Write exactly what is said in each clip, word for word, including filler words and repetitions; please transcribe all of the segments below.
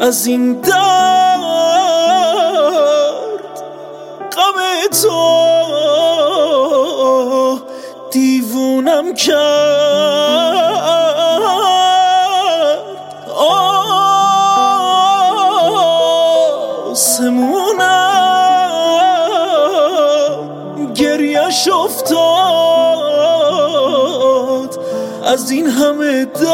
از این درد غم تو دیوونم کرد. آسمونم گریه‌ش افتاد از این همه درد.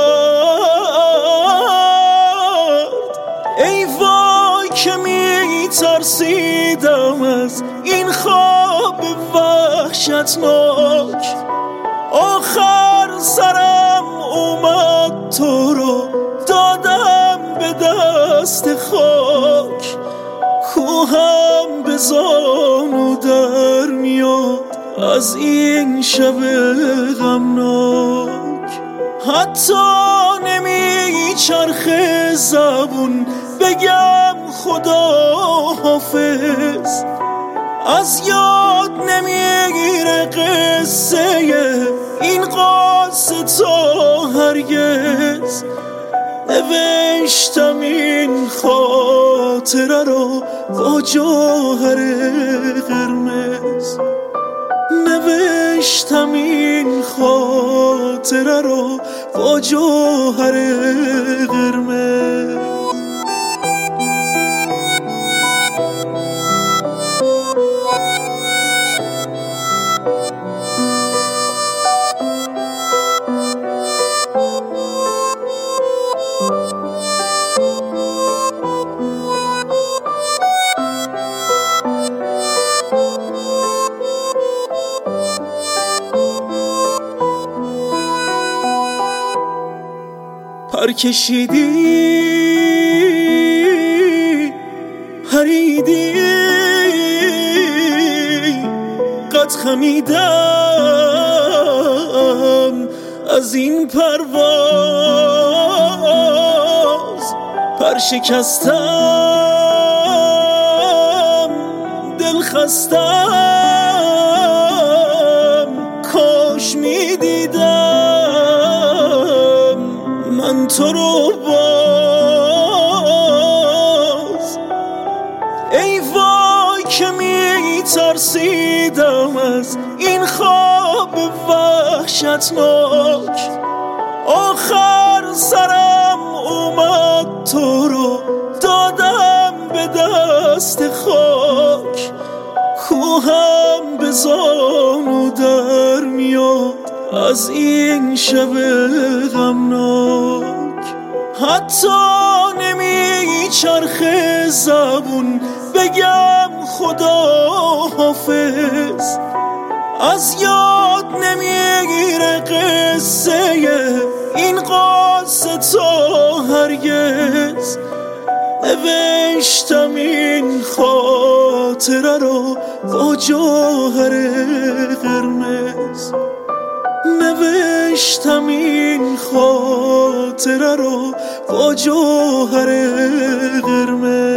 ای وای که می ترسیدم از این خواب وحشتناک. آخر سرم اومد تو رو دادم به دست خاک. کوهم به زانو در میاد از این شب غمناک. حتی نمی چرخه زبون بگم خدا حافظ. از یاد نمیگیره قصه این قصه تا هرگز. نوشتم این خاطره رو با جوهر قرمز. نوشتم این خاطره رو با جوهر قرمز. پر کشیدی پریدی قد خمیدم از این پرواز. پر شکستم دل خستم کاش میدیدم من تو رو باز. ای وای که می ترسیدم از این خواب وحشتناک. آخر سرم اومد تو رو دادم به دست خاک. کوهم به زانو در میاد از این شب غمناک. حتی نمی چرخه زبون بگم خدا حافظ. از یاد نمیگیره قصه این قصه تا هرگز. نوشتم این خاطره رو با جوهر قرمز. نوشتم این خاطره رو با جوهر قرمز.